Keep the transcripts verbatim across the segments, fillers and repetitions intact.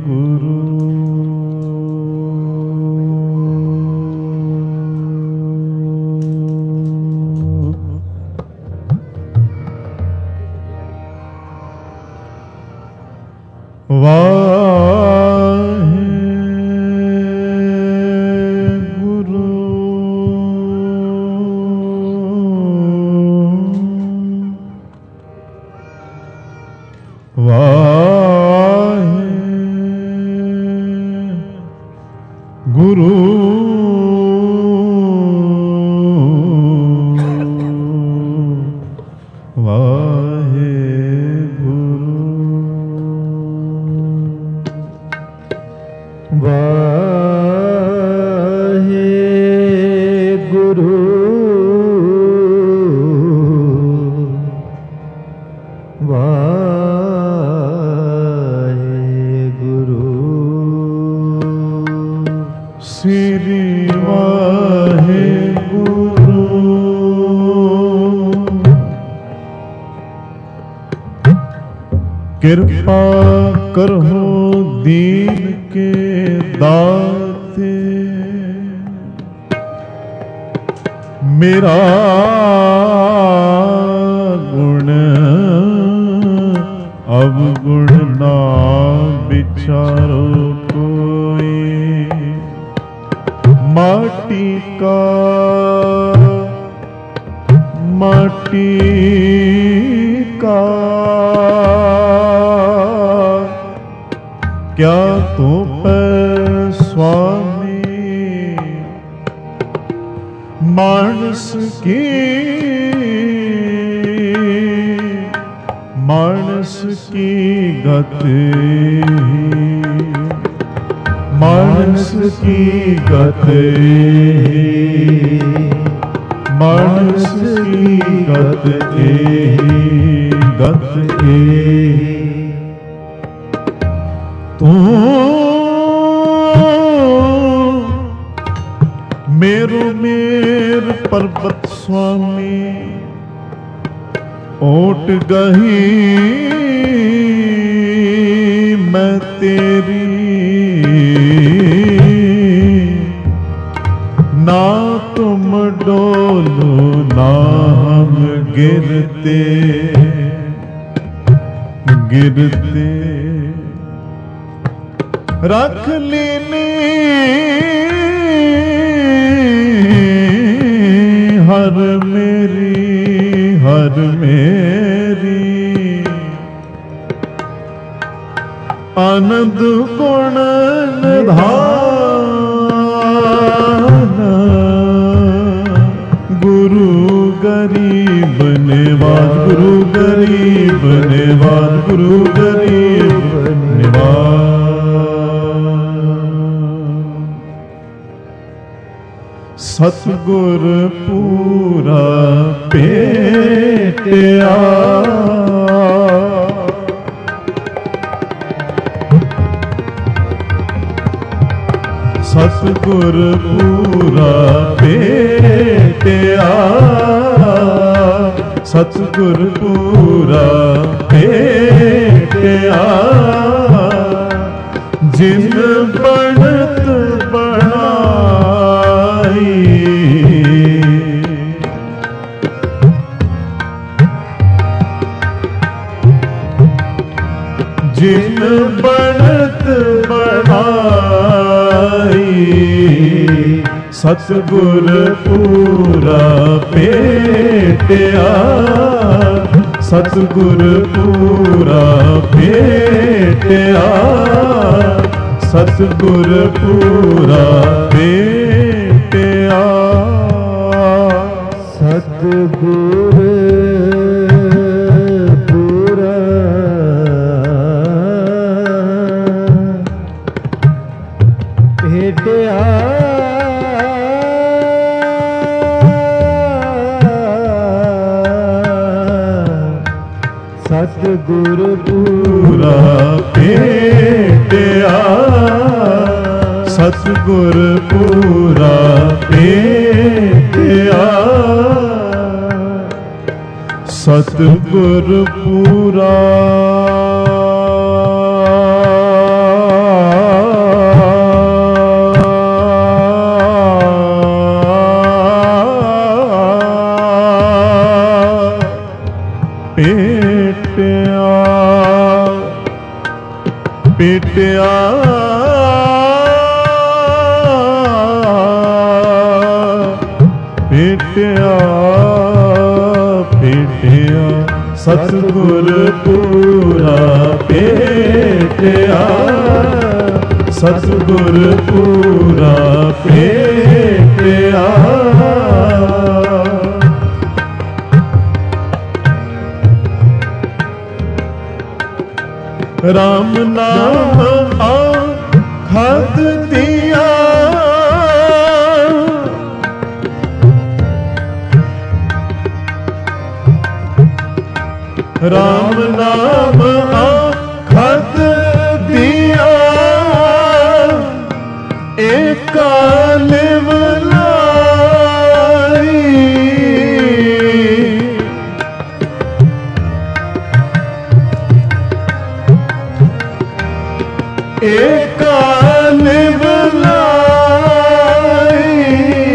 ਗੁਰੂ। ਵਾਹਿਗੁਰੂ ਵਾਹਿਗੁਰੂ ਸ੍ਰੀ ਵਾਹਿਗੁਰੂ। ਕਿਰਪਾ ਕਰਹੁ ਦੀਨ ਕੇ ਦਾਤੇ, ਮੇਰਾ ਗੁਣ ਅਵਗੁਣ ਨਾ ਵਿਚਾਰੋ ਕੋਈ। माटी का माटी का क्या तो पर स्वामी, मानस की मानस की गति, मानस की गत मानस की गत गत तू मेरो मेर पर्वत स्वामी, ओट गही मैं तेरी, ना तुम डोलो ना हम गिरते गिरते। रख लेने हर मेरी हर मेरी, आनंद गुण निधान। गुरु गरीब निवाज गुरु गरीब निवाज गुरु गरीब निवाज। सतगुर पूरा भेटिया, सतगुर पूरा भेटिया, सतगुर पूरा भेटिया। जिन बनत बनाई, जिन बनत बनाई, सतगुर पूरा भेटिया, सतगुर पूरा भेटिया, सतगुर पूरा भेटिया। सतगुर पूरा भेटिया, सतगुर पूरा भेटिया, सतगुर पूरा भेटिया, सतगुर पूरा ਭੇਟਿਆ ਭੇਟਿਆ ਸਤਿਗੁਰ ਪੂਰਾ ਭੇਟਿਆ ਸਤਿਗੁਰ ਪੂਰਾ ਭੇਟਿਆ ਰਾਮ ਨਾਮ ਆਖਤ ਦਿਆ ਰਾਮ ਨਾਮ ਆਖਤ ਦਿਆ ਏਕਾ ਲਿਵ ਲਾਈ ਏਕਾ ਲਿਵ ਲਾਈ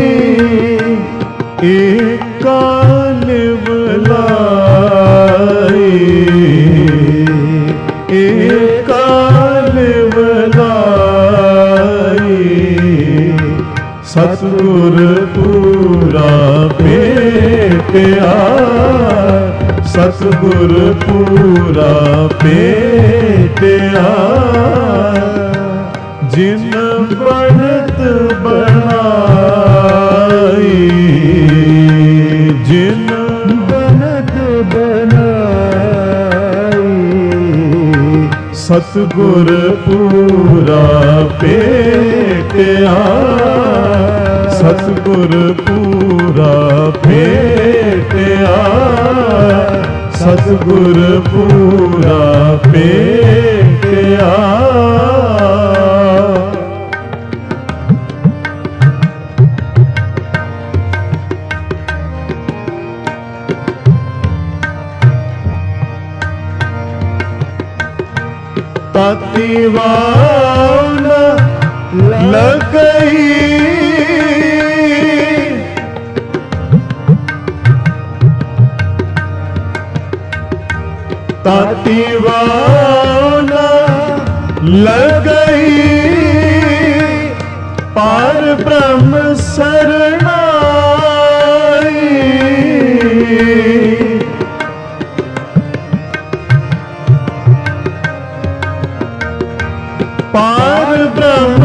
ਏਕਾ ਲਿਵ ਲਾਈ ਏਕਾ ਲਿਵ ਲਾਈ ਸਤਿਗੁਰ ਪੂਰਾ ਭੇਟਿਆ ਸਤਿਗੁਰ ਪੂਰਾ ਭੇਟਿਆ ਜਿਨ ਬਣਤ ਬਣਾਈ ਜਿਨ ਬਣਤ ਬਣਾਈ ਸਤਿਗੁਰ ਪੂਰਾ ਭੇਟਿਆ ਸਤਿਗੁਰ ਪੂਰਾ ਭੇਟਿਆ ਸਤਿਗੁਰ ਪੂਰਾ ਭੇਟਿਆ ਤਾਤੀ ਵਾਉ ਨ ਲਗਈ ਤਾਤੀ ਵਾਉ ਨ ਲਗਈ ਪਾਰ ਬ੍ਰਹਮ ਸਰਣਾਈ ਪਾਰ ਬ੍ਰਹਮ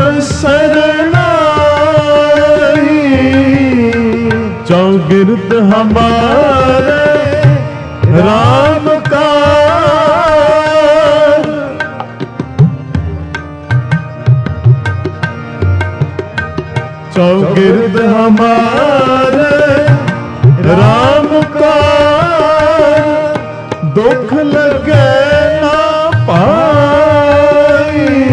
ਸਰਣਾਈ ਚੌਗਿਰਦ ਹਮਾਰੇ ਰਾਮ ਕਾ चौगिर्द हमारे राम का दुख लगे ना पाई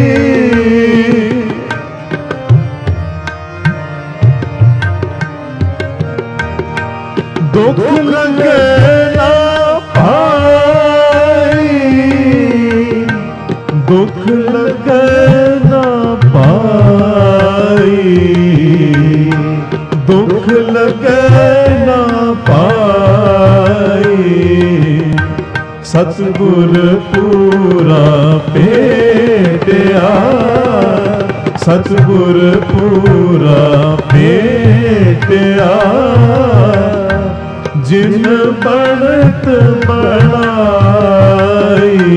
दुख लगे ना पाई दुख लगे ना पाई दुख लगे ना पाई सतगुर पूरा भेटिया सतगुर पूरा भेटिया जिन बढ़त बढ़ाई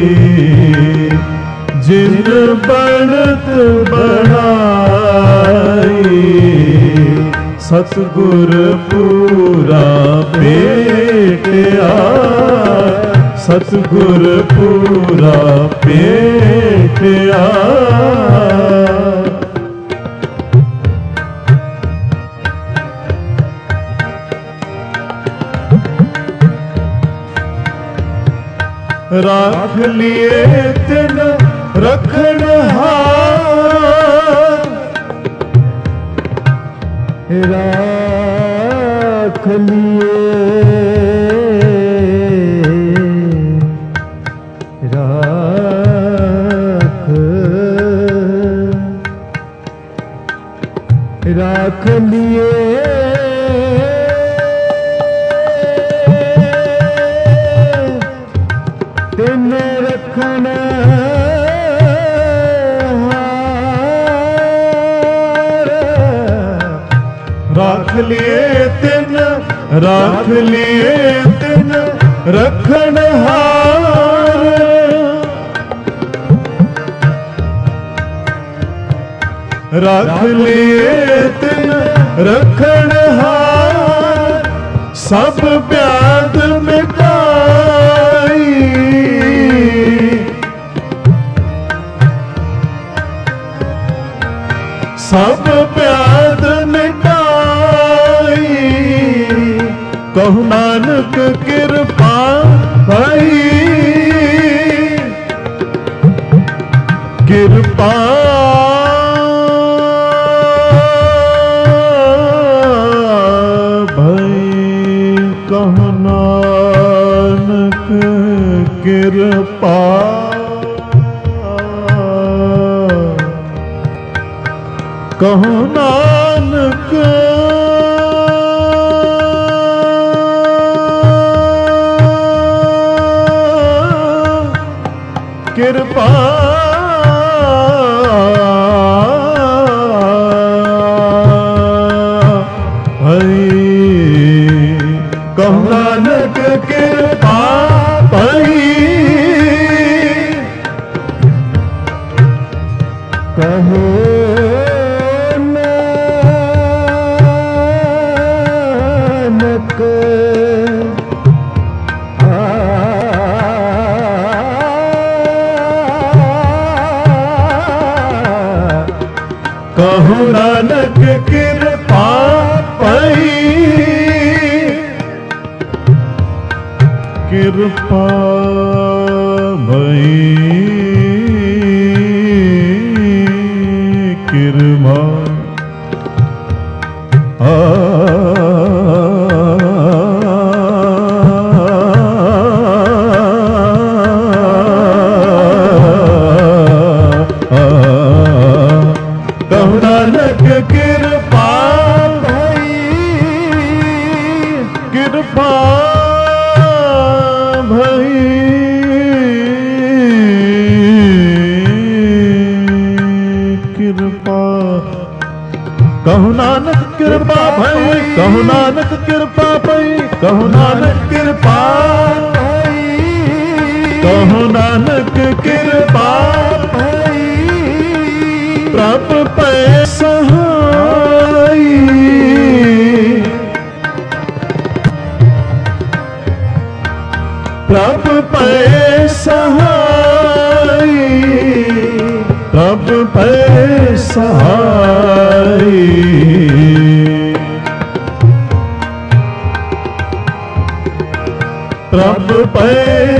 जिन बढ़त बढ़ाई सतगुर पूरा भेटिया सतगुर पूरा भेटिया राख लिए तिन रखनहार राख लिए राख राख लिए तिन रखन राख लिए तिन राख लिए तिन रखन हार राख लिए तिन रखन हार सब व्याध मिटाई सब व्याध मिटाई कहु नानक कृपा भई कृपा कहु नानक कृपा कहु नानक कृपा कहु नानक कृपा भई कहो नानक कहु नानक कृपा भई कृपा भई कृपा आ कहु नानक कृपा भई कृपा कहु नानक कृपा भई कहु नानक कृपा भई कहु नानक कृपा भई कहु नानक कृपा भई प्रभु पै सहाई प्रभु पै सहाई प्रभु पै सहाई प्रभु पै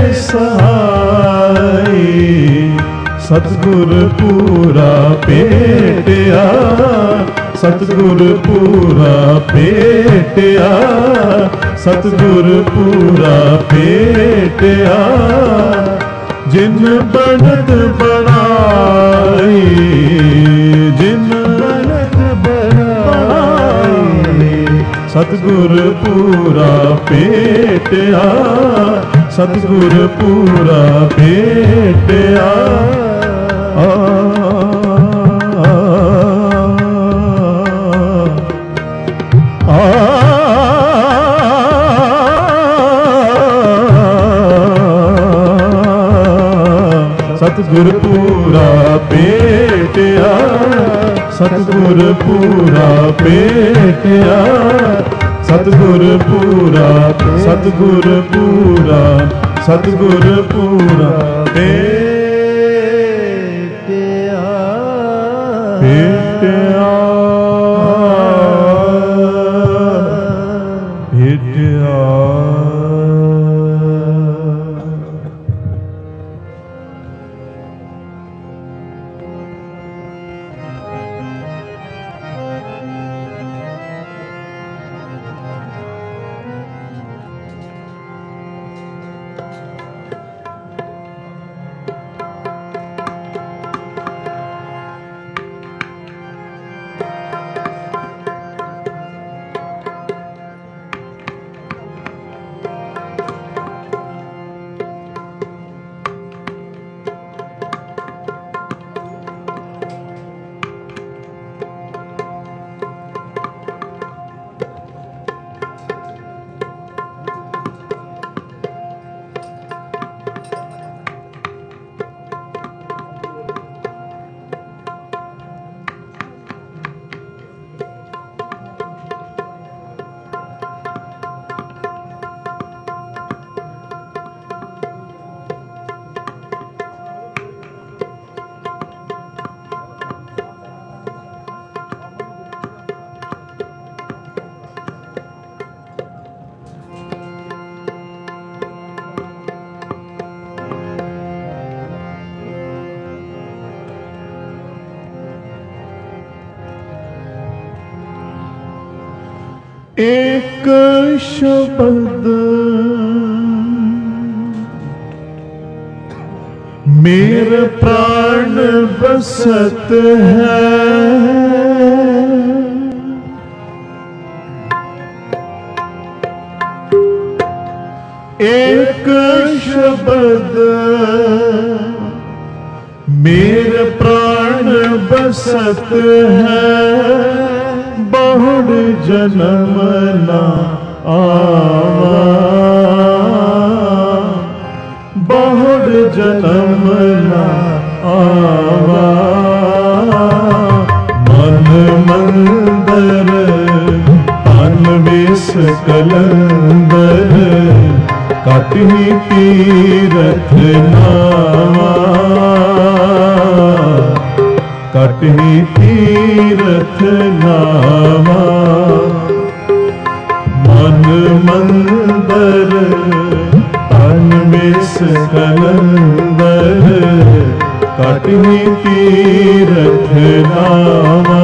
सहाई सतगुर पूरा पेटिया सतगुर पूरा पेटिया सतगुर पूरा पेटिया जिन बनत बनाई जिन बनत बनाई सतगुर पूरा पेटिया सतगुर पूरा पेटिया आ सतगुर पूरा पेटिया सतगुर पूरा पेटिया सतगुर पूरा सतगुर पूरा सतगुर पूरा पेटिया पेटिया पेटिया एक शब्द मेरे प्राण बसत है, एक शब्द मेरे प्राण बसत है, बहुड़ जन्म ना आवा, बहुड़ जन्म ना आवा। मन मंदर तन बेस कलंदर, काटही तीरथ नावा, काटही तीरथ नावा। मन मंदर तन बेस कलंदर, काटही तीरथ नावा,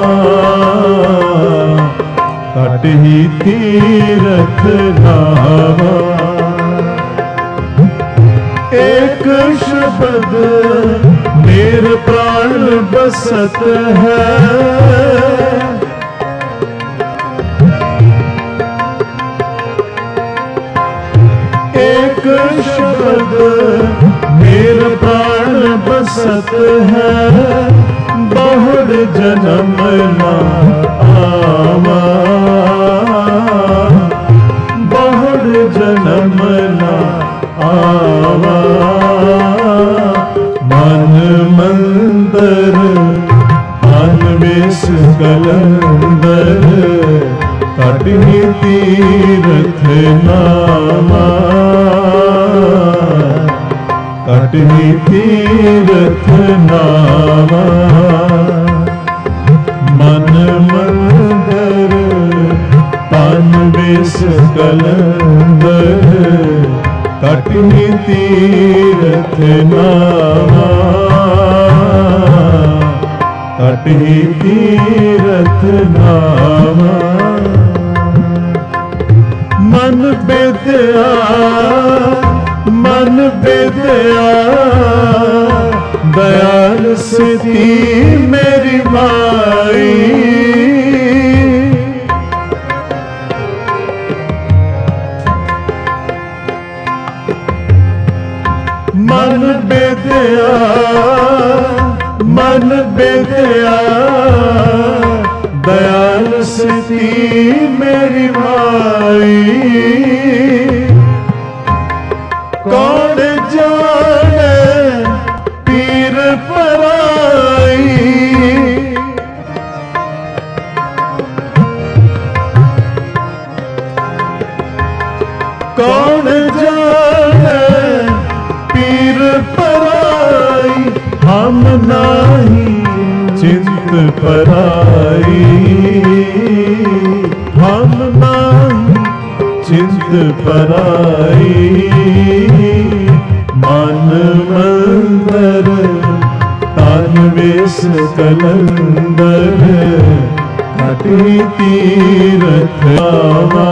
काटही तीरथ नावा। एक शब्द मेरे प्राण बसत है, एक शब्द मेरे प्राण बसत है, बहुड़ जन्म ना आवा, बहुड़ जन्म ना आवा। मन मंदर तन बेस कलंदर, काटही तीरथ नावा, काटही तीरथ नावा। मन मंदर तन बेस कलंदर, काटही तीरथ नावा, काटही तीरथ नावा। मन बेदया मन बेदया, दयाल सिद्धि मेरी माई। मन बेदया मन बेदया, दयाल सिद्धि मेरी माई। कौन जाने पीर पराई, कौन जाने पीर पराई। हम नाही चिंत पराई, हम नाही चिंत पराई। मन मंदर तन बेस कलंदर, काटही तीरथ नावा,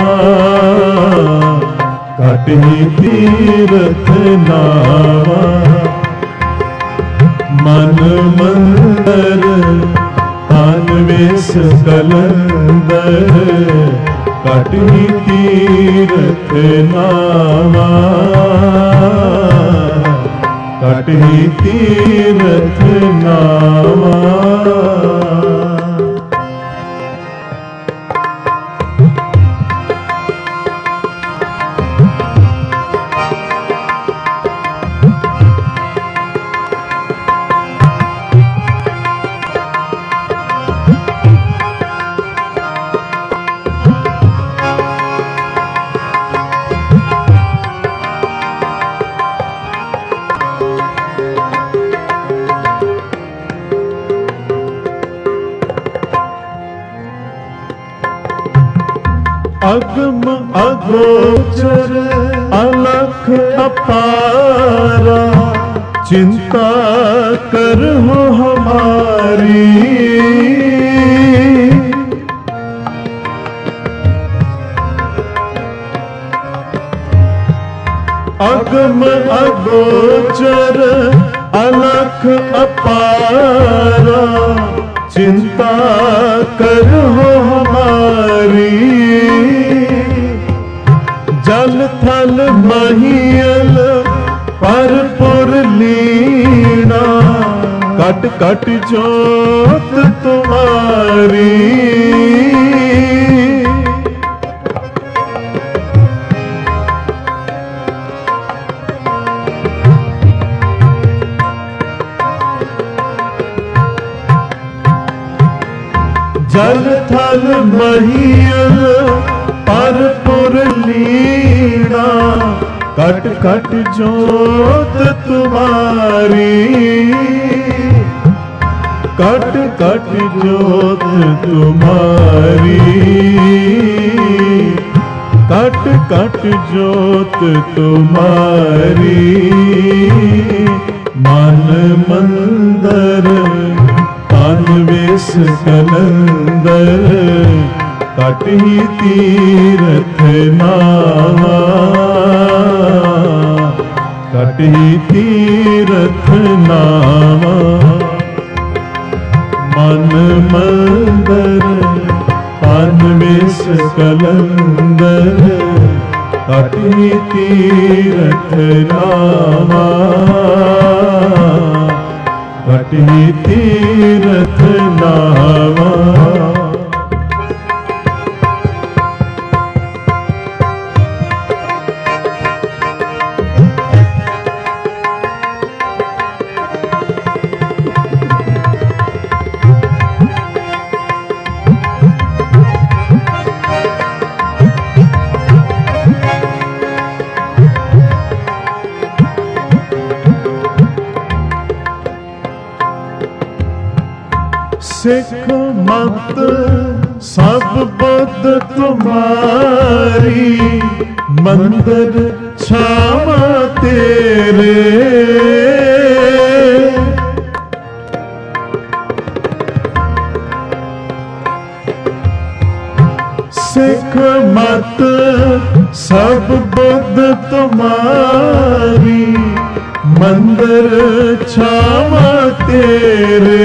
काटही तीरथ नावा। मन मंदर तन बेस कलंदर, काटही तीरथ नावा, काटही तीरथ नावा। अगम अगोचर अलख अपारा, चिंता कर हो हमारी। अगम अगोचर अलख अपारा, चिंता करो हमारी। जल थल महियल परपुर लीना, कट कट जोत तुम्हारी। जल थल महियल परपुर लीना, कट कट जोत तुम्हारी। कट कट जोत तुम्हारी, कट कट जोत तुम्हारी। मन मंदर तन वेस कलंदर, कटही तीरथ नावा। कटही तीरथ नावा। मन मंदर तन वेस कलंदर, कटही तीरथ नावा। कटही तीरथ नावा। सिख मत सब बुद्ध तुम्हारी, मंदिर छावा तेरे। सिख मत सब बुद्ध तुम्हारी, मंदिर छावा तेरे।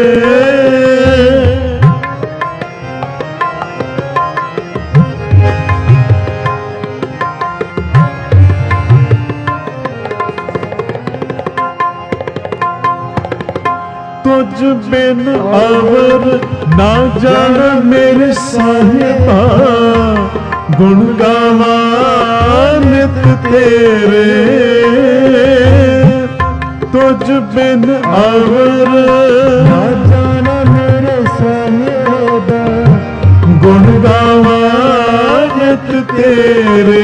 तुझ बिन अवर ना जान मेरे साहिबा, गुण गावा नित तेरे। तुझ बिन अवर ना जान मेरे साहिबा, गुण गावा नित तेरे।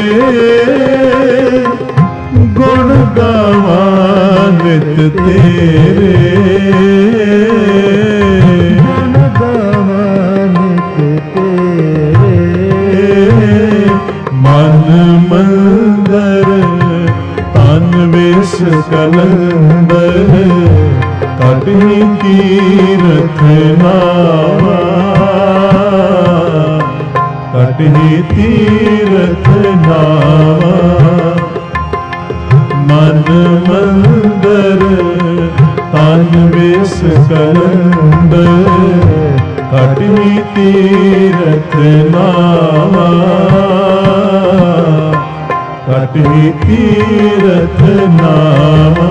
गुण गावा नित तेरे। गुण गावा नित तेरे। मन मंदर तन वेस कलंदर, कटही तीरथ नावा। कटही तीरथ नावा। मन मंदर तन वेस कलंदर, कटही तीरथ नावा। कटही तीरथ नावा।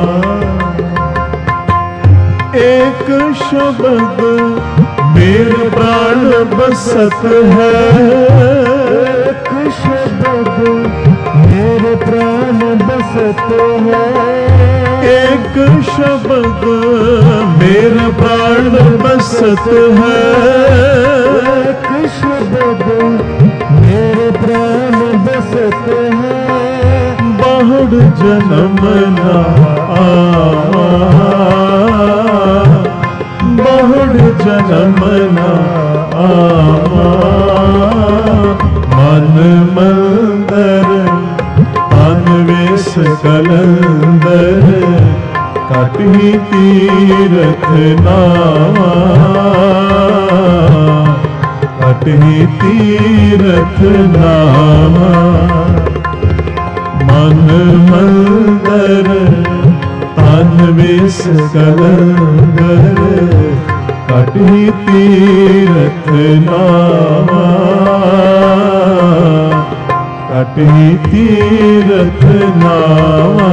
एक शब्द मेरे प्राण बसत है। एक शब्द मेरे प्राण बसत है। एक शब्द मेरे प्राण बसत है। एक शब्द मेरे प्राण बसत है। बहुड़ जन्म ना आवा, बहुड़ जन्म ना आवा। मन मंदर तन वेस कलंदर, कटही तीरथ नावा। कटही तीरथ नावा। ਮਨ ਮੰਦਰ ਤਨ ਵਿਸ ਕਲੰਦਰ ਕਟਿ ਤੀਰਥ ਨਾਵਾ ਕਟਿ ਤੀਰਥ ਨਾਵਾ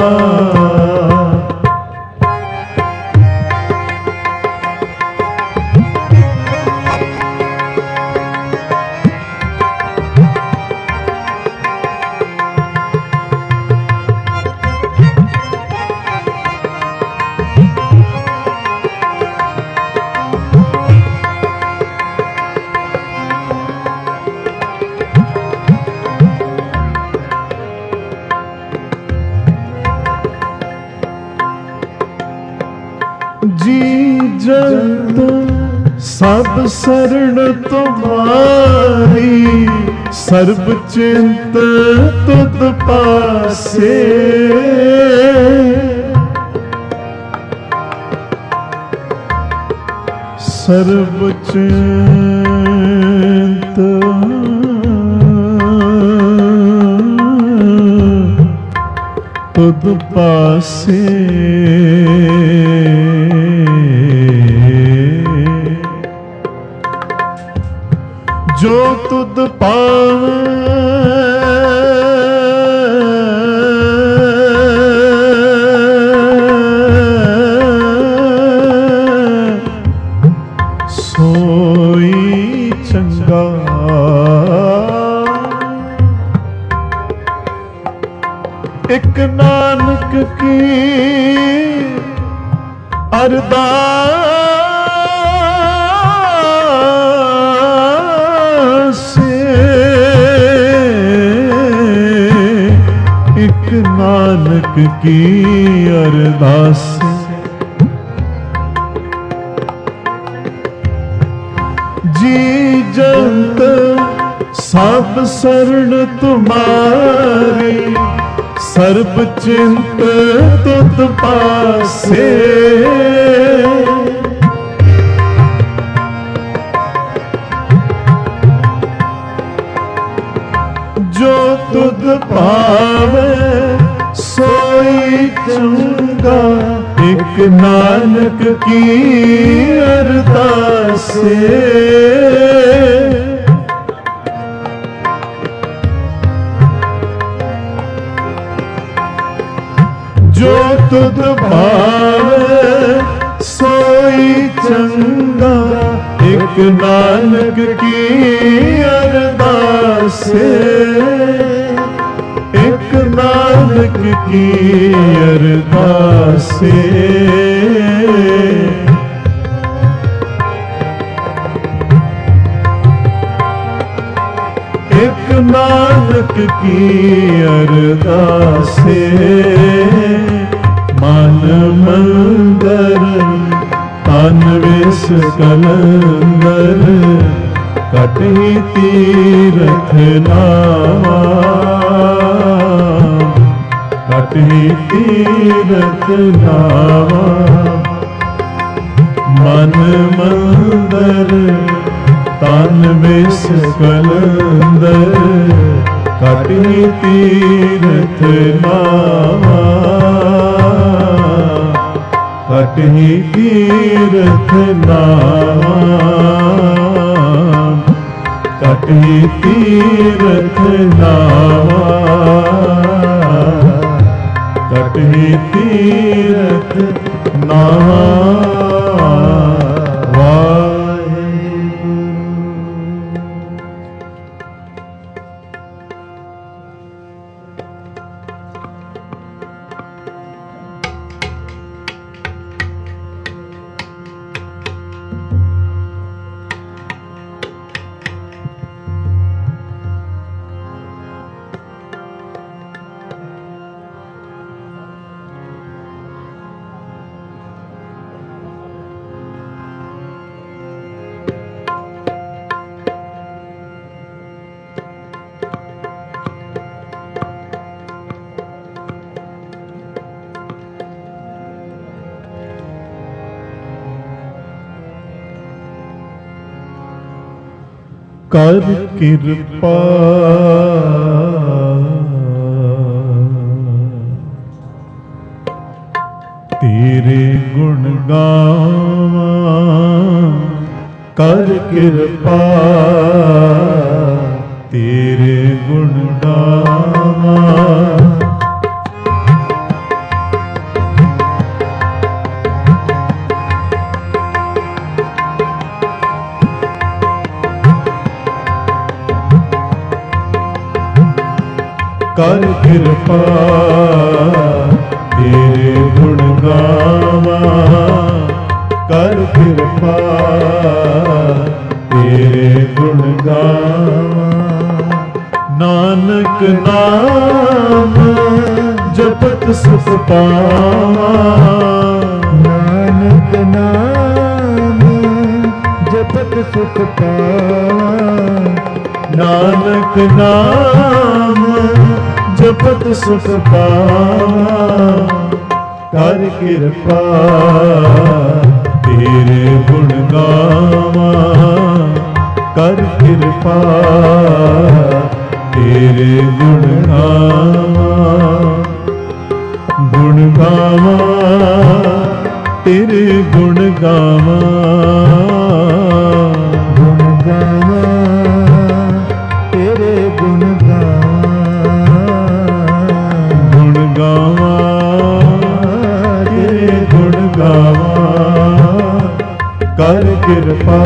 ਸਭ ਸਰਣ ਤੁਮਾਰੀ ਸਰਬ ਚਿੰਤ ਤੁਧ ਪਾਸੇ ਸਰਬ ਚਿੰਤ ਤੁਧ ਪਾਸੇ ਜੋ ਤੁਧ ਪਾਵੈ ਸੋਈ ਚੰਗਾ ਇਕ ਨਾਨਕ ਕੀ ਅਰਦਾਸ ਇਕ ਨਾਨਕ ਕੀ ਅਰਦਾਸ ਜੀ ਜੰਤ ਸਭ ਸਰਣ ਤੁਮਾਰੀ ਸਰਬ ਚਿੰਤ ਤੁਧ ਪਾਸੇ ਜੋ ਤੁਧ ਪਾਵੈ ਸੋਈ ਚੰਗਾ ਇਕ ਨਾਨਕ ਕੀ ਅਰਦਾਸੇ ਜੋ ਤੁਧ ਭਾਵੈ ਸੋਈ ਚੰਗਾ ਇਕ ਨਾਨਕ ਕੀ ਅਰਦਾਸੇ ਇਕ ਨਾਨਕ ਕੀ ਅਰਦਾਸੇ ਇਕ ਨਾਨਕ ਕੀ ਅਰਦਾਸੇ ਮਨ ਮੰਦਰ ਤਨ ਵਿਸ ਕਲੰਦਰ ਕਟਿ ਤੀਰਥ ਨਾਵਾ ਕਟਿ ਤੀਰਥ ਨਾਵਾ ਮਨ ਮੰਦਰ ਤਨ ਵਿਸ ਕਲੰਦਰ ਕਟਿ ਤੀਰਥ ਨਾਵਾ ਕਟਿ ਤੀਰਥ ਨਾਵਾ ਕਟਿ ਤੀਰਥ ਨਾਵਾ ਕਟਿ ਤੀਰਥ ਨਾਵਾ ਕਰ ਕਿਰਪਾ ਗੁਣ ਗਾਵਾਂ ਕਰ ਕਿਰਪਾ ਤੇਰੇ ਗੁਣ ਗਾਵਾਂ। ਕਰ ਕਿਰਪਾ ਤੇਰੇ ਗੁਣ ਗਾਵਾਂ ਕਰ ਕਿਰਪਾ ਤੇਰੇ ਗੁਣ ਗਾਵਾਂ। ਨਾਨਕ ਨਾਮ ਜਪਤ ਸੁਖ ਪਾਵਾਂ ਨਾਨਕ ਨਾਮ ਜਪਤ ਸੁਖ ਪਾਵਾਂ ਨਾਨਕ ਨਾਮ ਜਪਤ ਸੁਖ ਪਾਵਾਂ। ਕਰ ਕਿਰਪਾ ਤੇਰੇ ਗੁਣ ਗਾਵਾਂ ਕਰ ਕਿਰਪਾ ਤੇਰੇ ਗੁਣ ਗਾਵਾਂ। ਗੁਣ ਗਾਵਾਂ ਤੇਰੇ ਗੁਣ ਗਾਵਾਂ ਗੁਣ ਗਾਵਾਂ ਤੇਰੇ ਗੁਣ ਗਾਵਾਂ ਗੁਣ ਗਾਵਾਂ ਤੇਰੇ ਗੁਣ ਗਾਵਾਂ। ਕਰ ਕਿਰਪਾ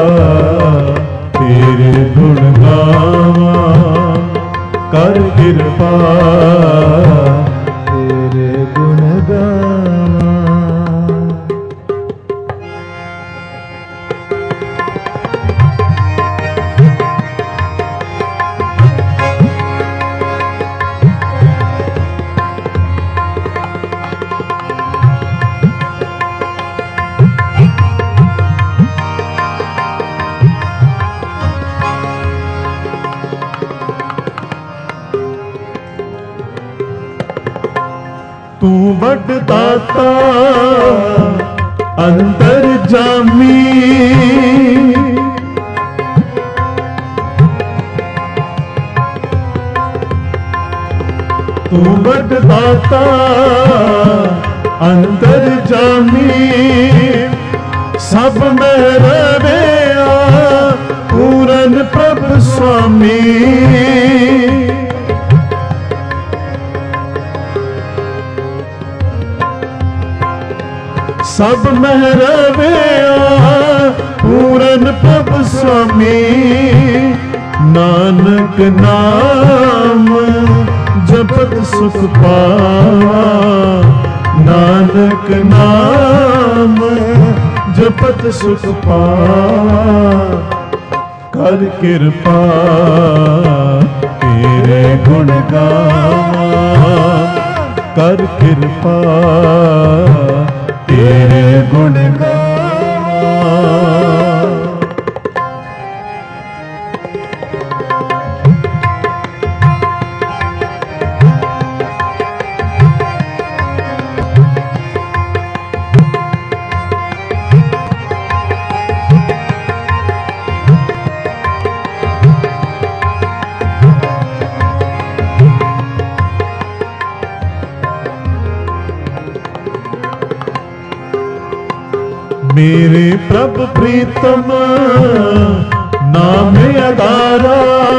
ਤੇਰੇ ਗੁਣ ਗਾਵਾਂ ਕਰ ਕਿਰਪਾ ਤੇਰੇ ਗੁਣ ਗਾਵਾਂ। ਤੂੰ ਵੱਡ ਦਾਤਾ ਅੰਤਰ ਜਾਮੀ ਤੂੰ ਵੱਡ ਦਾਤਾ ਅੰਤਰ ਜਾਮੀ। ਸਭ ਮਹਿ ਰਵਿਆ ਪੂਰਨ ਪ੍ਰਭ ਸੁਆਮੀ। ਸਭ ਮਹਿ ਰਵਿਆ ਪੂਰਨ ਪ੍ਰਭ ਸੁਆਮੀ। ਨਾਨਕ ਨਾਮ ਜਪਤ ਸੁਖ ਪਾਵਾਂ ਨਾਨਕ ਨਾਮ ਜਪਤ ਸੁਖ ਪਾਵਾਂ। ਕਰ ਕਿਰਪਾ ਤੇਰੇ ਗੁਣ ਗਾਵਾਂ ਕਰ ਕਿਰਪਾ ਤੇਰੇ ਗੁਣ ਗਾਵਾਂ। ਮੇਰੇ ਪ੍ਰਭ ਪ੍ਰੀਤਮ ਨਾਮ ਅਦਾਰਾ।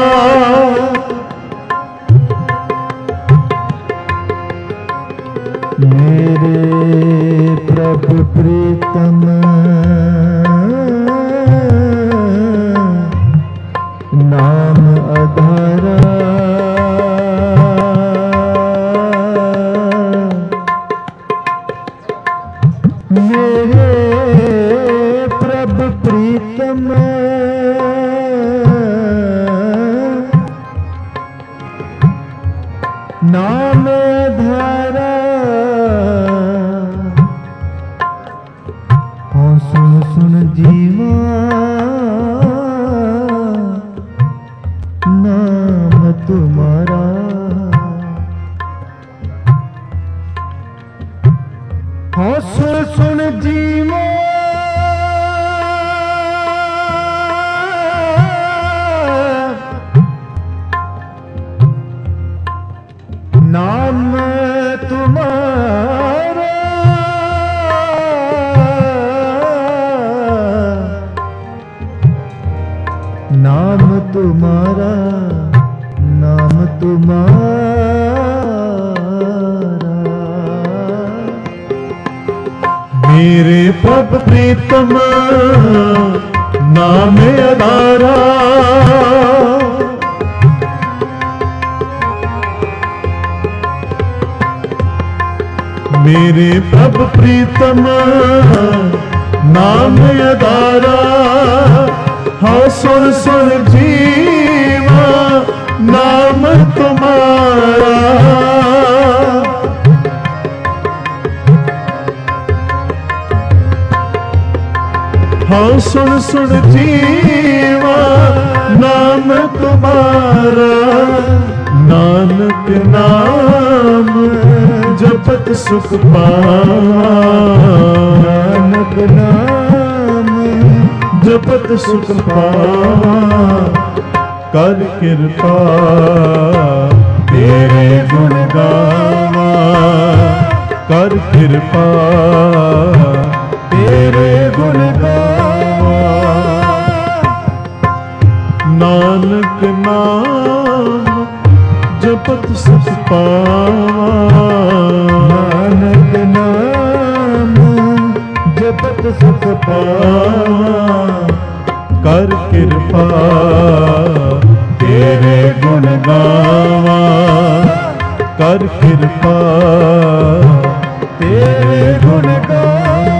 ਮੇਰੇ ਪ੍ਰਭ ਪ੍ਰੀਤਮ ਨਾਮ ਅਧਾਰਾ। ਮੇਰੇ ਪ੍ਰਭ ਪ੍ਰੀਤਮ ਨਾਮ ਅਧਾਰਾ। ਹੋ ਸੁਣ ਸੁਣ ਜੀਵਾ ਨਾਮ ਤੁਮਾਰਾ। ਹੋ ਸੁਣ ਸੁਣ ਜੀਵਾ ਨਾਮ ਤੁਮਾਰਾ। तुम्हारा। मेरे प्रभु प्रीतम नाम आधारा। मेरे प्रभु प्रीतम नाम आधारा। हाँ सुन सुन जीवा नाम तुम्हारा। हाँ सुन सुन जीवा नाम तुम्हारा। नानक नाम जपत सुख पावा। नानक नाम जपत सुख पावा। कर कृपा तेरे गुण गावा। कर कृपा तेरे गुण गावा। नानक नाम जपत सुख पावा। नानक नाम जपत सुख पावा। कर कृपा तेरे गुण गावा। कर कृपा तेरे गुण गावा।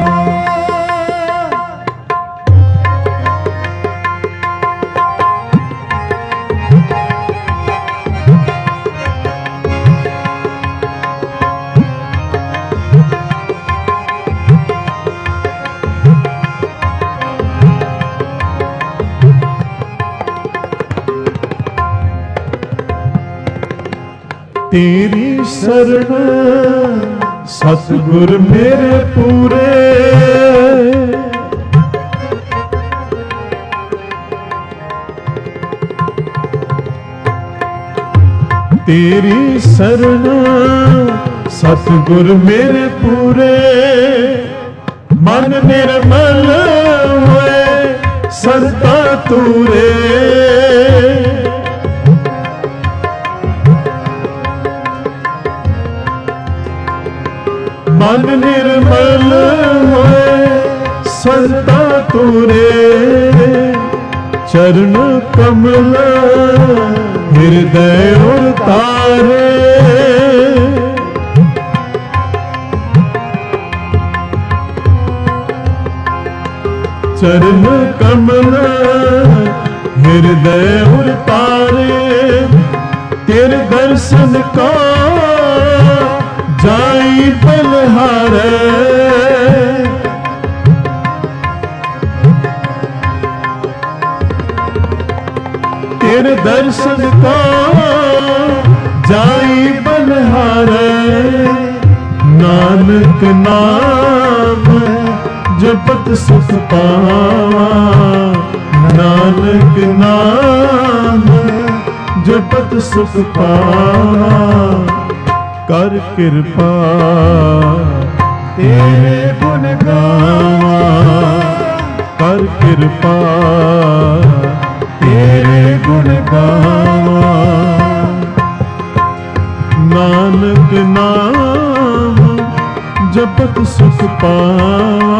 तेरी शरण सतगुर मेरे पूरे। तेरी शरण सतगुर मेरे पूरे। मन निर्मल हुए सरता तूरे। मन निर्मल होए संता तूरे। चरण कमल हृदय और तारे। चरण कमल हृदय और तारे। तेरे दर्शन का जाई बलहारे। तेरे दर्शन का जाई बलहारे। नानक नाम जपत सुख पावा। नानक नाम जपत सुख पावा। कर कृपा तेरे गुण गावा। कर कृपा तेरे गुण गावा। नानक नाम जपत सुख पावा।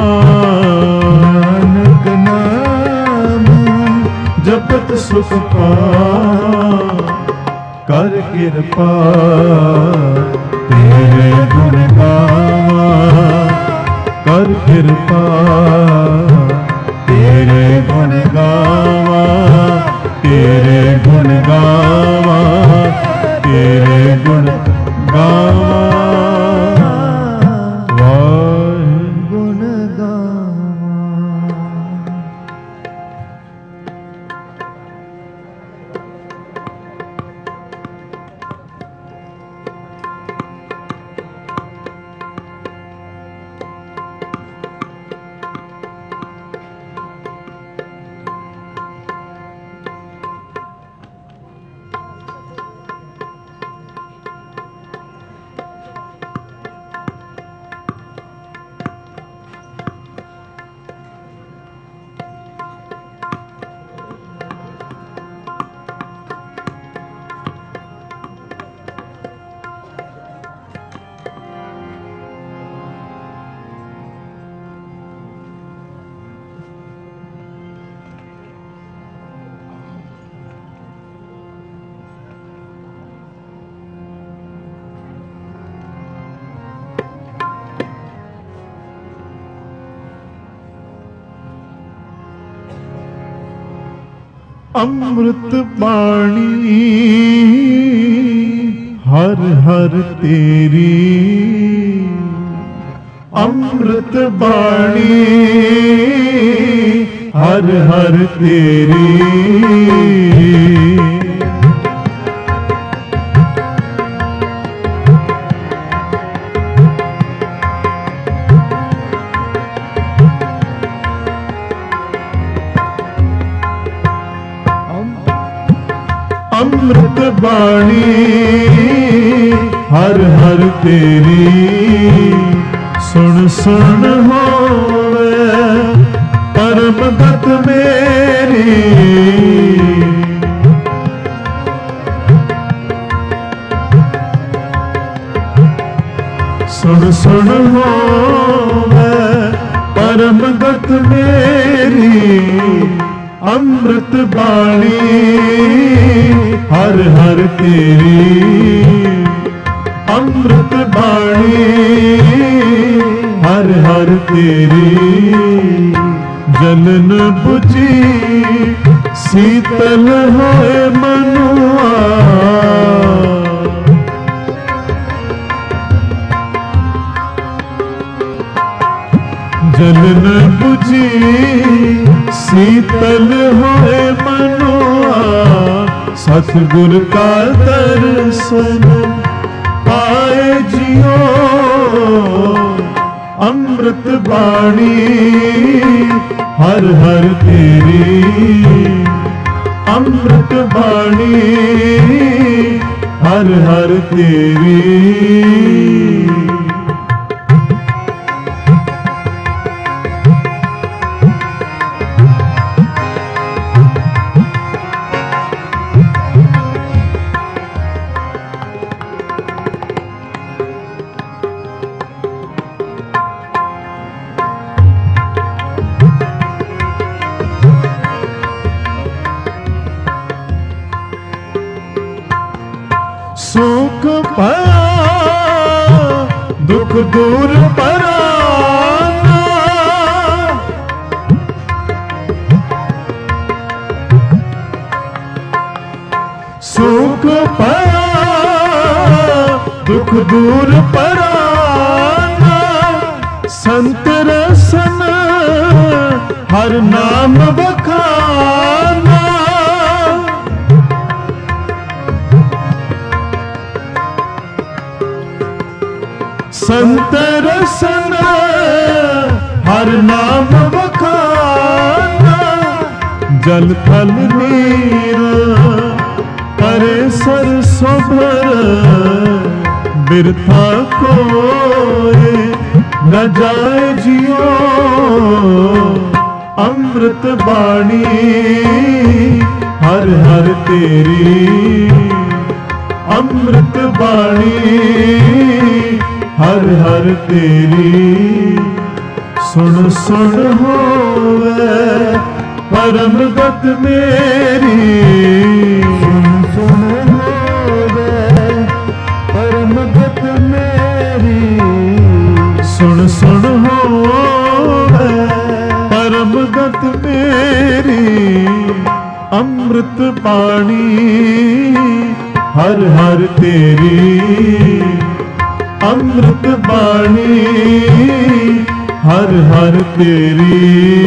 नानक नाम जपत सुख पावा। कर कृपा तेरे गुण गावा। कर कृपा तेरे गुण गावा। तेरे गुण गावा। तेरे गुण गावा। गुण गावा। अमृत बाणी हर हर तेरी, अमृत बाणी हर हर तेरी। अमृत बाणी हर हर तेरी, सुन सुन होवे परम गत मेरी। सुन सुन होवे परम गत मेरी, अमृत बाणी हर हर तेरी, अमृत बाणी हर हर तेरी। जलन बुझी शीतल होए मनुआ, जलन बुझी शीतल होए मनुआ, सतगुर का दर्शन आए जियो। अमृत बाणी हर हर तेरी, अमृत बाणी हर हर तेरी। सुख पाया दुख दूर पराना, सुख पाया दुख दूर पराना। संत रसन हर नाम बखाना, संत रसन हर नाम बखाना। जल थल नीर करे सरसों भर, बिरथा कोय न जाए जियो। अमृत बाणी हर हर तेरी, अमृत बाणी हर हर तेरी। सुन सुन होवे परम गत मेरी, सुन सुन होवे परम गत मेरी। सुन सुन होवे परम गत मेरी, अमृत बाणी हर हर तेरी, अमृत बाणी हर हर तेरी।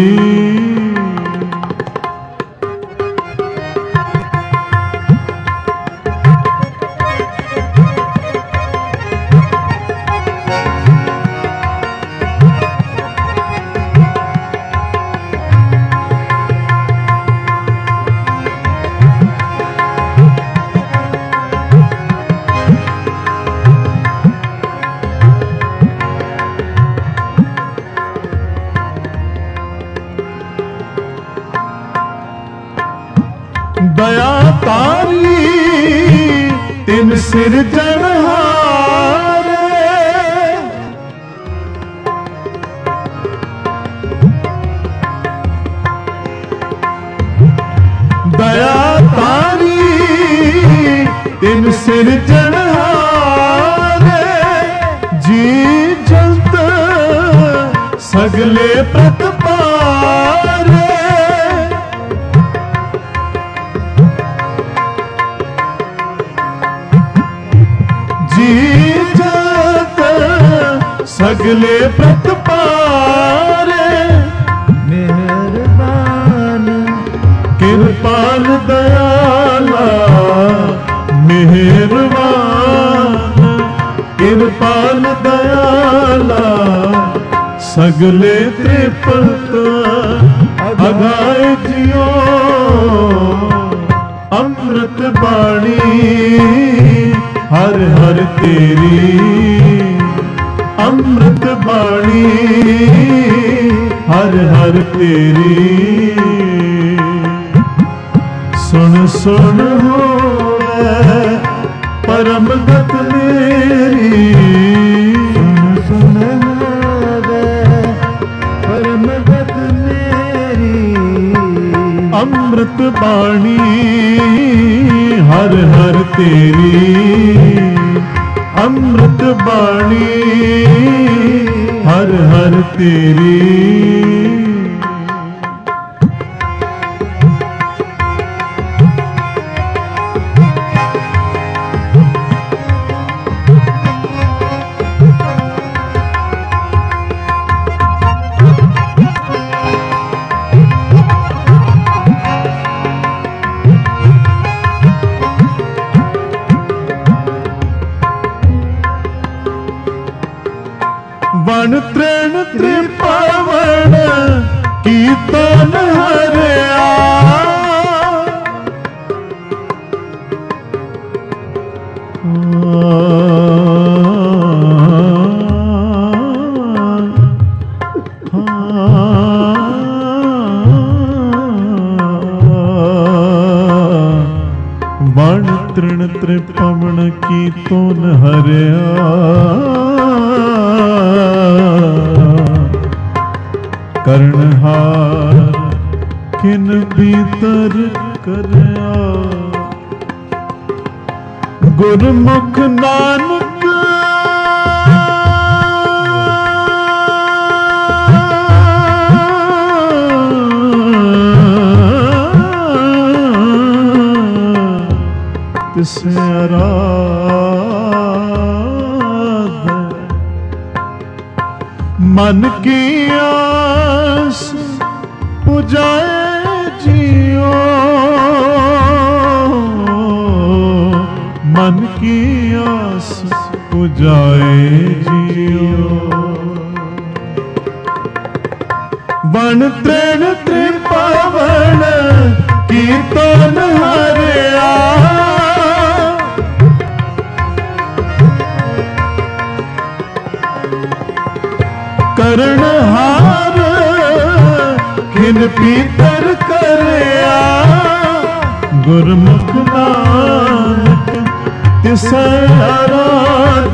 दया तारी तिन सिरजनहारे, दया तारी तिन सिरजनहारे। जी जल्द सगले प्रतपारे, जत सगले प्रतपारे मेहरबान कृपाल दयाला मेहरबान कृपाल दयाला सगले त्रिपत अगाए जियो अमृत बाणी हर हर तेरी अमृत बाणी हर हर तेरी सुन सुन होवे परम गत मेरी सुन सुन होवे परम गत मेरी अमृत बाणी हर हर तेरी अमृत बाणी हर हर तेरी वण तृण त्रिपावन कीर्तन हरिया वण तृण त्रिपवन कीर्तन हरिया करनहार किन भीतर करया गुरमुख नानक तिसे आराध मन की आस पुजाए जियो मन की आस पुजाए जियो वन तृण त्रिपावन कीर्तन हरिया करनहार किन पीतर करया गुरमुख नानक तिसै आराध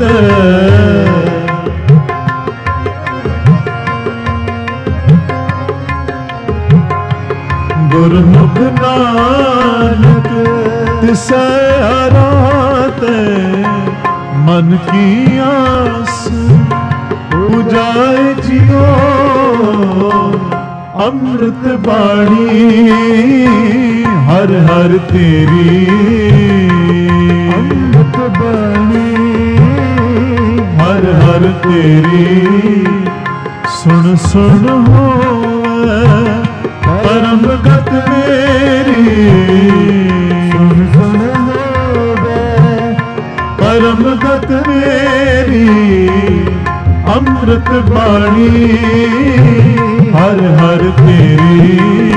गुरमुख नानक तिसै आराध मन की आस पुजाए जियो अमृत बाणी हर हर तेरी अमृत बाणी हर हर तेरी सुन सुन होवे परम गत मेरी सुन सुन होवे परम गत मेरी अमृत बाणी हर हर तेरी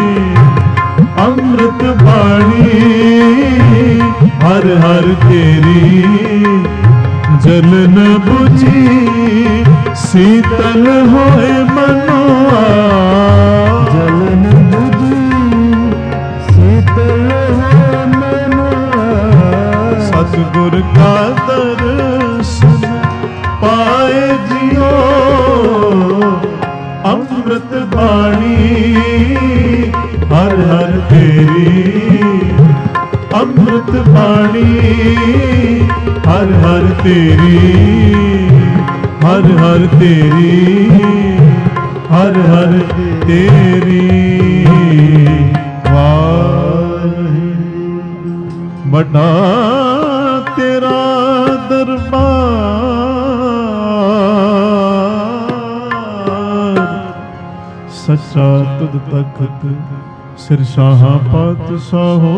अमृत बाणी हर हर तेरी जल न बुझी शीतल होए मनवा जल न बुझी शीतल होए मनवा सतगुर का दर्शन पाए जियो अमृत बाणी हर हर तेरी अमृत बाणी हर हर तेरी हर हर तेरी हर हर तेरी वाहिगुरू। बड़ा तेरा दरबार ਸੱਚਾ ਤੁਧ ਤਖਤ ਸਿਰ ਸ਼ਾਹਾਂ ਪਾਤਸ਼ਾਹੋ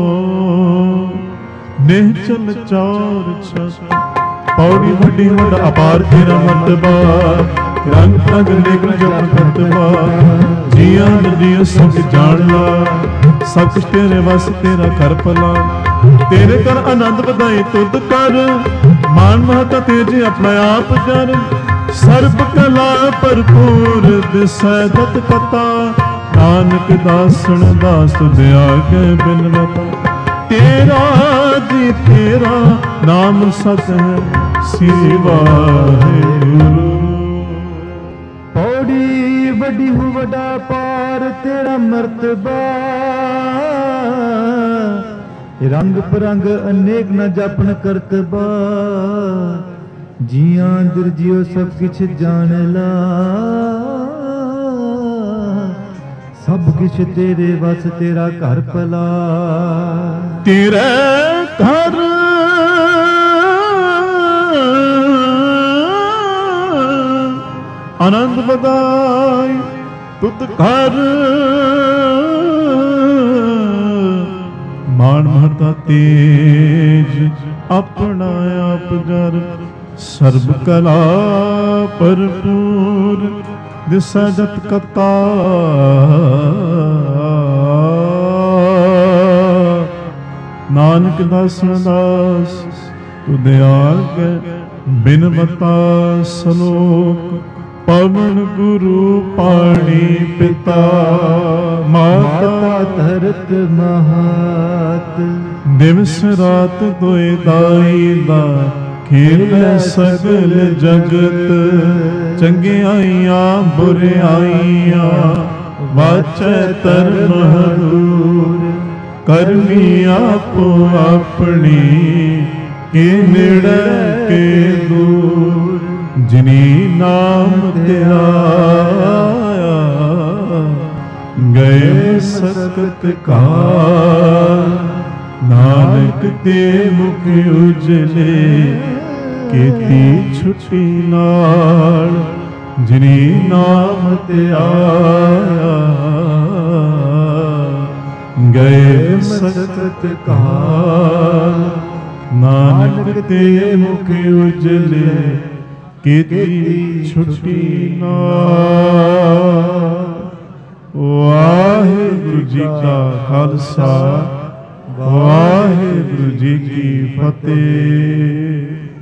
ਨਿਹਚਲ ਚਾਰ ਛਤ ਪੌੜੀ ਵੱਡੀ ਵੱਡ ਅਪਾਰ ਤੇਰਾ ਮਰਤਬਾ ਰੰਗ ਰੰਗ ਨਿਗਲ ਜਪ ਕਰਤਬਾ ਜੀਆਂ ਨਦੀਆਂ ਸਭ ਜਾਣ ਲਾ ਸਭ ਕੁਛ ਤੇਰੇ ਵਸ ਤੇਰਾ ਕਰ ਭਲਾ ਤੇਰੇ ਕਰ ਆਨੰਦ ਵਧਾਈ ਤੁਧ ਕਰ ਮਾਨ ਮਹਤਾ ਤੇਜੇ ਆਪਣਾ ਆਪ ਜਰ ਸਰਬ ਕਲਾ ਭਰਪੂਰ ਦਿਸੈ ਦਤ ਪਤਾ ਨਾਨਕ ਦਾਸਣ ਦਾਸ ਤੁਧ ਆਗੇ ਬਿਨ ਬਤਾ ਤੇਰਾ ਜੀ ਤੇਰਾ ਨਾਮ ਸਤ ਹੈ ਸ੍ਰੀ ਵਾਹਿਗੁਰੂ ਪੌੜੀ ਵੱਡੀ ਹੋ ਵੱਡਾ ਪਾਰ ਤੇਰਾ ਮਰਤਬਾ ਰੰਗ ਬਰੰਗ ਅਨੇਕ ਨ ਜਪਨ ਕਰਤਬਾ ਜੀਆਂ ਦੁਰਜੀਓ ਸਭ ਕਿਛ ਜਾਣ ਲਾ ਸਭ ਕਿਛ ਤੇਰੇ ਵਸ ਤੇਰਾ ਘਰ ਭਲਾ ਤੇਰੇ ਘਰ ਆਨੰਦ ਵਧਾਈ ਤੁਧ ਘਰ ਮਾਨ ਮਹਤਾ ਤੇਜ ਆਪਣਾ ਆਪ ਜਰ ਸਰਬ ਕਲਾ ਭਰਪੂਰ ਦਿਸੈ ਜਤ ਕਤਾ ਨਾਨਕ ਦਾਸਨ ਦਾਸ ਤੁਧ ਆਗੇ ਬਿਨ ਬਤਾ ਸਲੋਕ ਪਵਨ ਗੁਰੂ ਪਾਣੀ ਪਿਤਾ ਮਾਤਾ ਧਰਤ ਮਹਾਤ ਦਿਵਸ ਰਾਤ ਦੋਇ ਦਾਈ ਦਾ ਖੇਲ ਸਗਲ ਜਗਤ ਚੰਗਿਆਈਆਂ ਬੁਰਿਆਈਆਂ ਵਾਚੈ ਧਰਮ ਹਦੂਰ ਕਰਮੀ ਆਪੋ ਆਪਣੀ ਕੇ ਨੇੜੇ ਕੇ ਦੂਰ ਜਿਨੀ ਨਾਮ ਧਿਆਇਆ ਗਏ ਸਕਤ ਕਾ ਨਾਨਕ ਤੇ ਮੁਖ ਉਜਲੇ ਕੀਤੀ ਛੁੱਟੀ ਨਾਲ ਜਿਨੀ ਨਾਮ ਧਿਆਇਆ ਗਏ ਸਕਤ ਕਾ ਨਾਨਕ ਤੇ ਮੁਖ ਉਜਲੇ ਕੀਤੀ ਛੁੱਟੀ ਨਾਲ। ਵਾਹਿਗੁਰੂ ਜੀ ਕਾ ਖਾਲਸਾ ਵਾਹਿਗੁਰੂ ਜੀ ਕੀ ਫਤਿਹ।